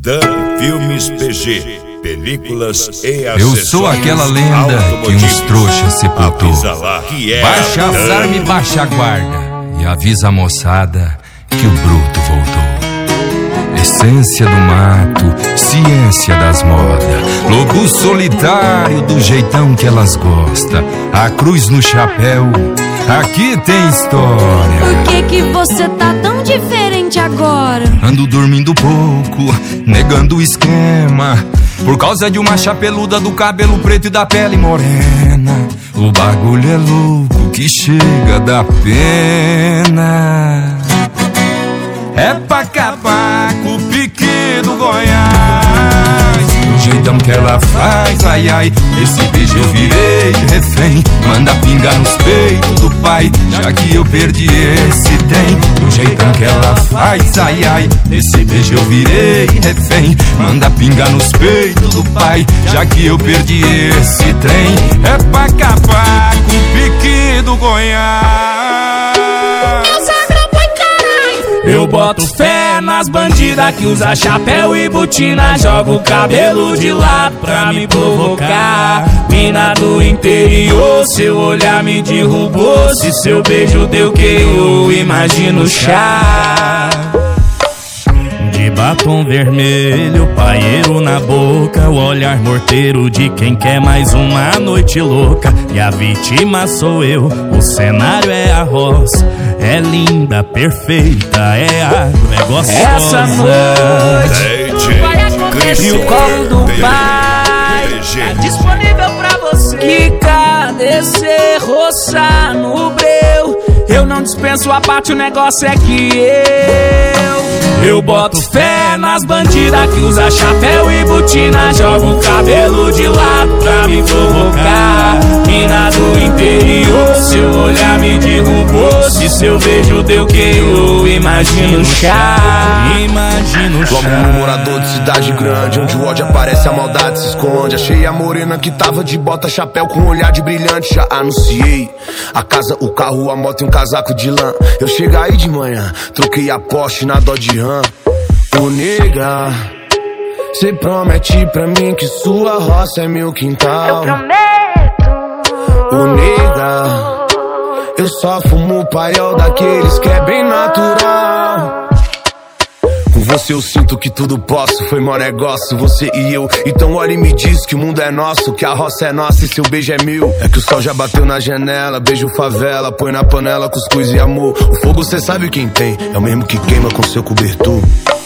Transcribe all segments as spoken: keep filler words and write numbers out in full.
Dan Filmes P G, películas e acessórios. Eu sou aquela lenda que uns trouxas sepultou. É baixa as armas e baixa a guarda, e avisa a moçada que o bruto voltou. Essência do mato, ciência das modas, lobo solitário do jeitão que elas gostam. A cruz no chapéu, aqui tem história. Por que que você tá tão diferente agora? Ando dormindo pouco, negando o esquema, por causa de uma chapeluda do cabelo preto e da pele morena. O bagulho é louco que chega da pena. É pra acabar com o pique do Goiás, do jeitão que ela faz, ai ai. Esse beijo eu virei refém, manda pinga nos peitos do pai, já que eu perdi esse trem. Do jeitão que ela faz, ai ai. Esse beijo eu virei refém, manda pinga nos peitos do pai, já que eu perdi esse trem. É pra acabar com o pique do Goiás. Eu boto fé nas bandidas que usa chapéu e botina, joga o cabelo de lado pra me provocar. Mina do interior, seu olhar me derrubou. Se seu beijo deu que eu imagino chá. De batom vermelho, paieiro na boca, o olhar morteiro de quem quer mais uma noite louca. E a vítima sou eu, o cenário é a roça. É linda, perfeita, é agro, é gostosa. Essa noite vai acontecer o colo do pai, tá disponível pra você. Quica, descer, roçar no breu. Eu não dispenso a parte, o negócio é que eu Eu boto fé nas bandidas que usa chapéu e botina, joga o cabelo de lado pra me provocar. Mina do interior, seu olhar me derrubou. Se seu beijo deu que eu imagino chá. Imagino chá. Como um morador de cidade grande, onde o ódio aparece, a maldade se esconde. Achei a morena que tava de bota, chapéu com um olhar de brilhante. Já anunciei a casa, o carro, a moto e um casaco de lã. Eu cheguei aí de manhã, troquei a Porsche na Dodge Ram. Ô nega, cê promete pra mim que sua roça é meu quintal. Eu prometo. Ô nega, eu só fumo paiol daqueles que é bem natural. Com você eu sinto que tudo posso, foi mó negócio, você e eu. Então olha e me diz que o mundo é nosso, que a roça é nossa e seu beijo é meu. É que o sol já bateu na janela, beijo favela, põe na panela cuscuz e amor. O fogo cê sabe quem tem, é o mesmo que queima com seu cobertor.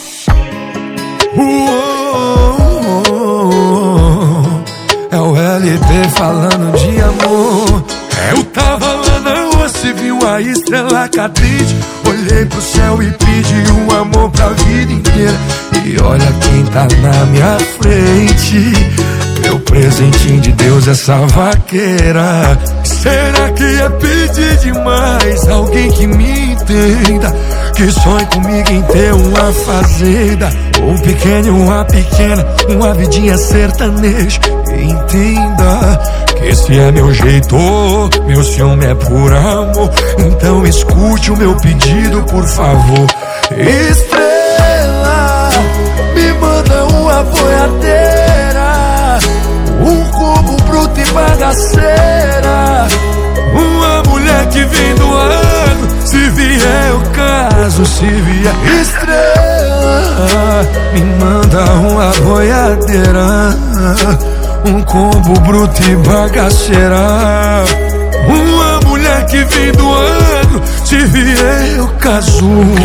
É o L P falando de amor. Eu tava lá na rua, se viu a estrela cadente. Olhei pro céu e pedi um amor pra vida inteira. E olha quem tá na minha frente, meu presentinho de Deus, essa vaqueira. Será que é pedir demais? Alguém que me entenda, que sonhe comigo em ter uma fazenda, um pequeno, uma pequena, uma vidinha sertaneja. Entenda que esse é meu jeito, meu ciúme é por amor. Então escute o meu pedido, por favor. Estrela, me manda uma boiadeira, um combo bruto e bagaceira, uma mulher que vem do ano, se vier o caso, se vier. Estrela, me manda uma boiadeira, um combo bruto e bagaceira, uma mulher que vem do ano, se vier o caso.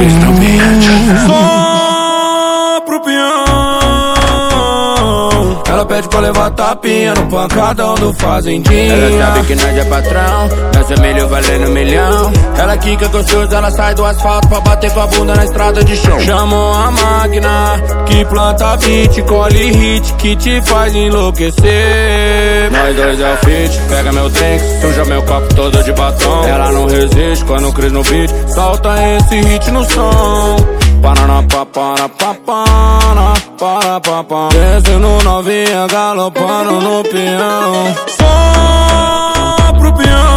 Só pro peão. Ela pede pra levar tapinha no pancadão do fazendinha. Ela sabe que nós é patrão, nós é milho valendo milhão. Ela quica gostosa, ela sai do asfalto pra bater com a bunda na estrada de chão. Chamou a máquina que planta beat, colhe hit, que te faz enlouquecer. Nós dois é o fit, pega meu drink, suja meu copo todo de batom. Ela não resiste quando cris no beat, solta esse hit no som. Parana, papara, papara, para, papá. Descendo novinha, galopando no peão. Só pro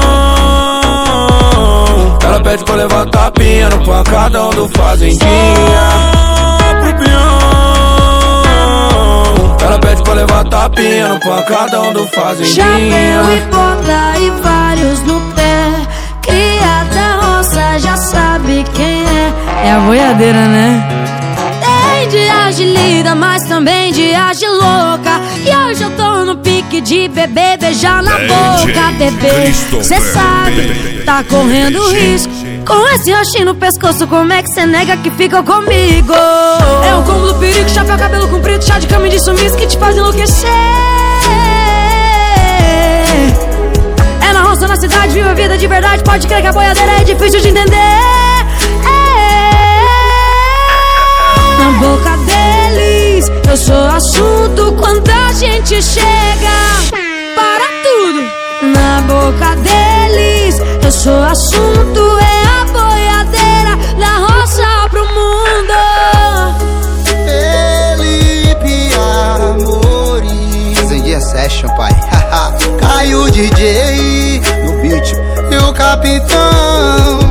peão. Ela pede pra levar tapinha no pancadão do fazendinha. Só pro peão. tapinha no pancadão do fazendinha. Chapéu e bota e vários no pé. Cria da roça, já sabe quem é. É a boiadeira, né? Tem dias de linda, mas também dias de louca. E hoje eu tô no pique de bebê, beijar na boca, bebê. Cê sabe, tá correndo risco. Com esse roxinho no pescoço, como é que cê nega que fica comigo? É o combo do perigo, chapéu, cabelo comprido, chá de cama e de sumiço que te faz enlouquecer. É na roça, na cidade, viva a vida de verdade. Pode crer que a boiadeira é difícil de entender. Na boca deles, eu sou assunto quando a gente chega. Para tudo. Na boca deles, eu sou assunto. É a boiadeira da roça pro mundo. Felipe Amorim. Fazendinha Session, pai. Caiu o D J no beat e o capitão.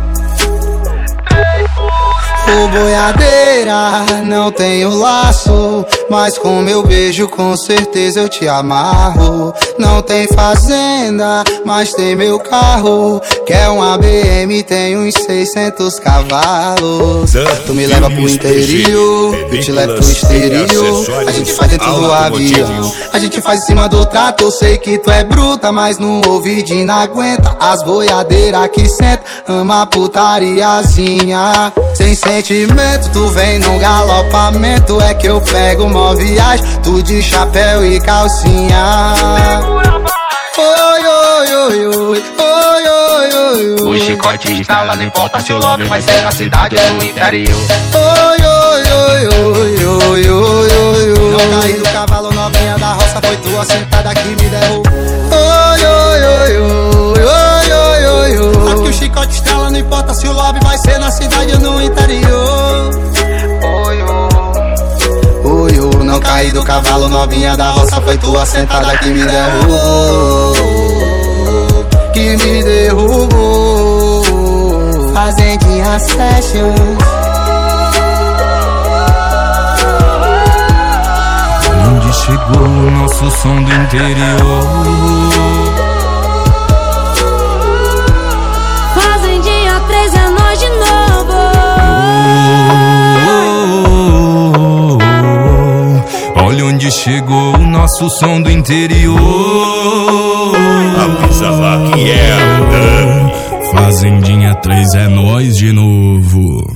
O boiadeira, não tenho laço, mas com meu beijo com certeza eu te amarro. Não tem fazenda, mas tem meu carro. Quer uma B M, tem uns seiscentos cavalos. Tu me leva pro interior, eu te levo pro exterior. A gente faz dentro do avião, a gente faz em cima do trator. Sei que tu é bruta, mas no ouvidinho não aguenta. As boiadeiras que senta, ama a putariazinha. Sem sentimento, tu vem num galopamento. É que eu pego mó viagem, tu de chapéu e calcinha. Oi, oi, oi, oi, oi, oi, oi. O chicote está lá, não importa se o lobby vai ser na cidade ou no interior. Oi, oi, oi, oi, oi, oi, oi, oi. Não caí do cavalo, novinha da roça, foi tua sentada que me derrubou. Oi, oi, oi, oi, oi, oi, oi, oi. Aqui o chicote estrela, não importa se o lobby vai ser na cidade ou no interior. Oi, oi, oi, oi. Não caí do cavalo, novinha da roça, foi tua sentada que me derrubou. Que me derrubou. Fazendinha Session. Onde chegou o nosso som do interior? Fazendinha três é nós de novo. Oh, oh, oh. Olha onde chegou o nosso som do interior. Avisa lá que é a Dani. Fazendinha três é nós de novo.